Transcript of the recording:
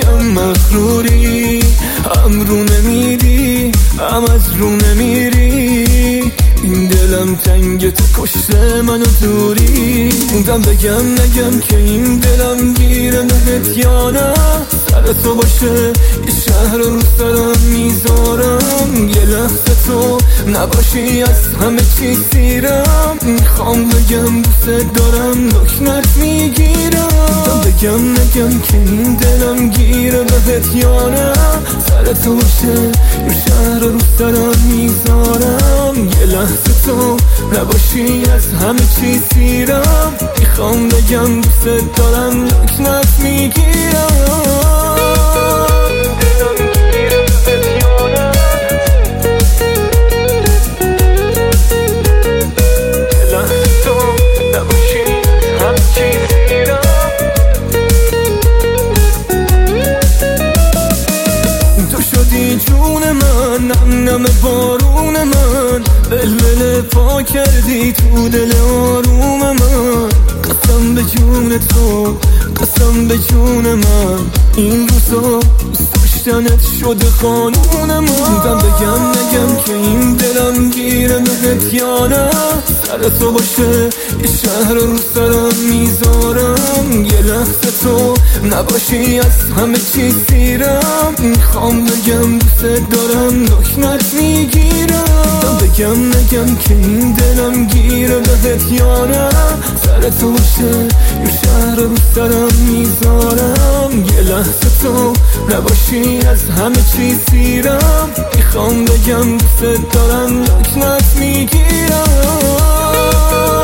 یکم مغروری، هم رو نمیدی هم از رو نمیری. این دلم تنگ تو کشته منو دوری. موندم بگم نگم که این دلم گیره بهت یا نه. سر تو باشه یه شهر رو سرم میذارم. یه لحظه تو نباشی از همه چی سیرم. میخوام بگم دوست دارم لکنت میگیرم. بگم نگم که این دلم گیره بهت یا نه. سر تو باشه یه شهر رو سرم میذارم. یه لحظه تو نباشی از همه چی سیرم. میخوام بگم دوست دارم لکنت میگیرم. جون من نم نم بارون من، بلبل پا کردی تو دل آروم من. قسم به جون تو قسم به جون من، این روزا دوست داشتنت شده قانون من. بگم نگم که این دلم گیره بهت یا نه. سر تو باشه یه شهر رو سرم میذارم. یه لحظه تو نباشی از همه چی سیرم. میخوام بگم دوست دارم لکنت میگیرم. بگم نگم که این دلم گیره بهت یا نه. سر تو باشه یه شهر رو سرم میذارم. یه لحظه تو نباشی از همه چی سیرم. میخوام بگم دوست دارم لکنت میگیرم.